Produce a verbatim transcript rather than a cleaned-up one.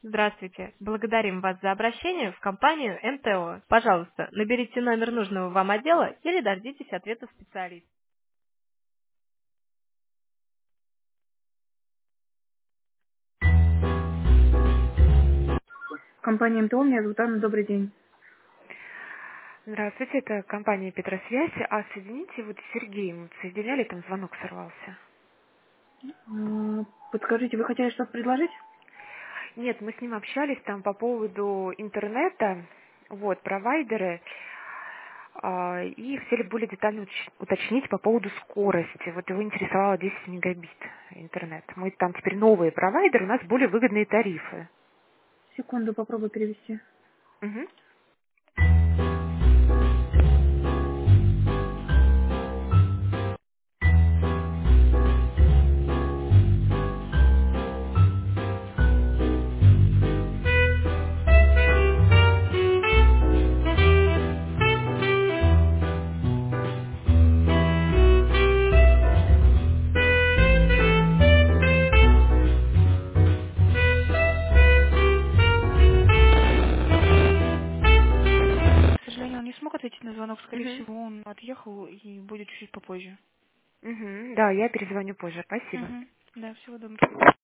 Здравствуйте. Благодарим вас за обращение в компанию эн тэ о. Пожалуйста, наберите номер нужного вам отдела или дождитесь ответа специалиста. Компания эн тэ о, меня зовут Анна, добрый день. Здравствуйте, это компания Петросвязь. А соедините вот с Сергеем. Соединяли, там звонок сорвался. М, Подскажите, вы хотели что-то предложить? Нет, мы с ним общались там по поводу интернета, вот, провайдеры, а, и хотели более детально уч- уточнить по поводу скорости. Вот его интересовало десять мегабит интернет. Мы там теперь новые провайдеры, у нас более выгодные тарифы. Секунду, попробую перевести. Мгм. К сожалению, он не смог ответить на звонок. Скорее Мгм. всего, он отъехал и будет чуть-чуть попозже. Мгм. Да, я перезвоню позже. Спасибо. Мгм. Да, всего доброго.